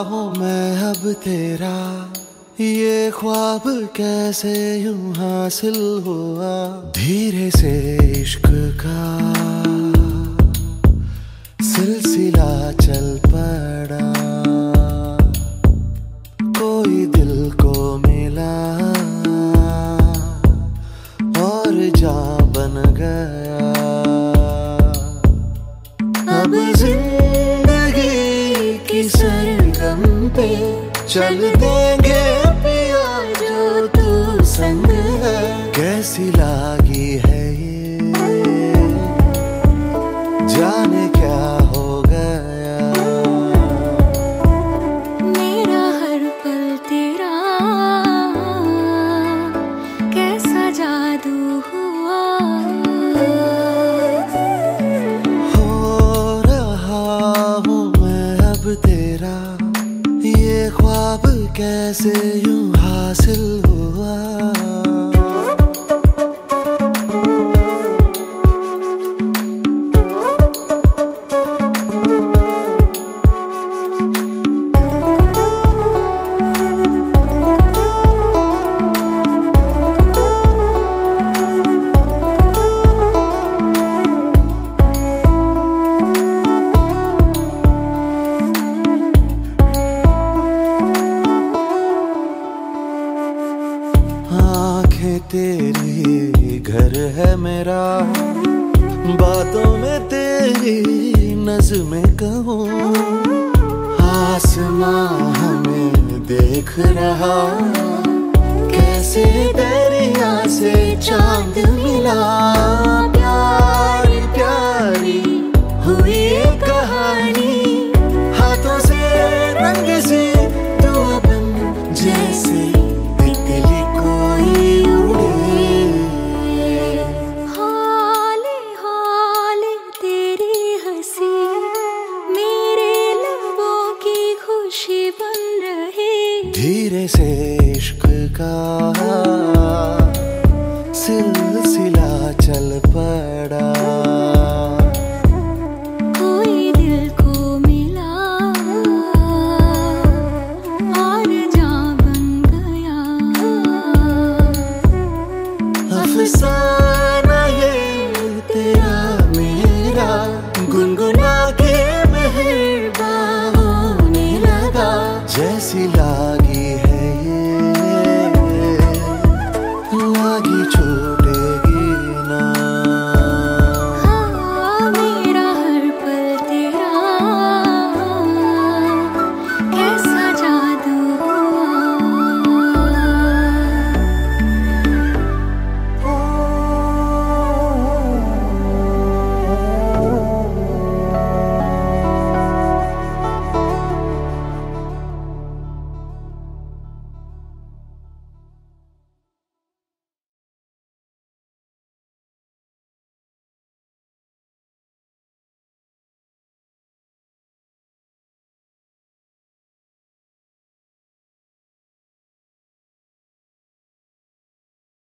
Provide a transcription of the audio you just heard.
हूँ मैं अब तेरा, ये ख्वाब कैसे यूं हासिल हुआ। धीरे से इश्क का सिलसिला चल पड़ा, कोई दिल को मिला और जान बन गया। अब जिंदगी की सरगम पे चल देंगे पिया जो तू संग है। कैसी लागी है ये जाने क्या हो गया। मेरा हर पल तेरा कैसा जादू हुआ। हो रहा हूँ मैं अब तेरा, ये ख्वाब कैसे यूं हासिल हुआ। आँखें तेरी घर है मेरा, बातों में तेरी नज़्में कहूँ। आसमां हमें देख रहा, कैसे दरिया से चांद मिला।